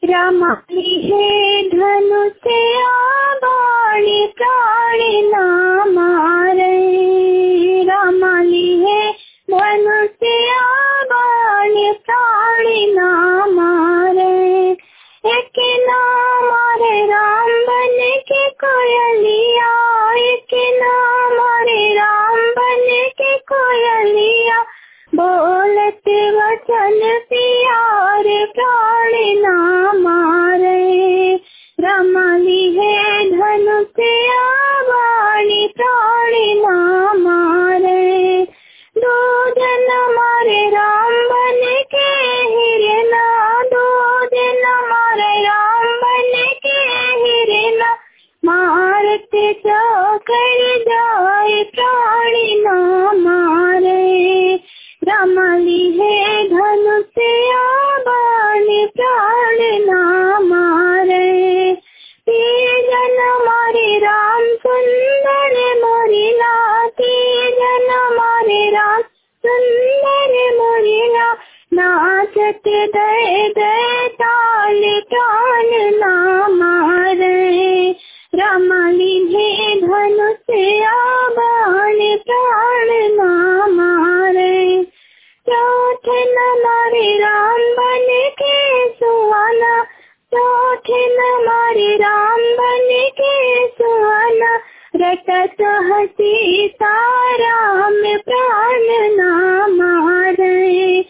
रमाली है धनुषया बाणी प्राण ना मारे। रमाली है धनुषया बाणी प्राण ना मारे। एक ना मारे राम बन के कोयलिया। एक ना मारे राम बन के कोयलिया। बोलत वचन प्यार प्राण ना मारे। रमाली है धनुषया बाणी प्राण ना मारे। दो जन मारे राम बन के हिरना। दो जन मारे राम बन के हिरना। मारत जाकर जाए प्राण ना मारे। रमाली है धनुषया बाणी प्राण ना मारे। तेजन मारे राम सुंदर मोरिला। तेजन मारे राम सुंदर मोरिला। नाचत दे दे ताल प्राण ना मारे। रमाली है धनुषया बाणी प्राण ना मारे। चौथ न मारे राम बन के सुहाना। चौथ न मारे राम बन के सुहाना। रटत हसी ताराम प्राण ना मारे।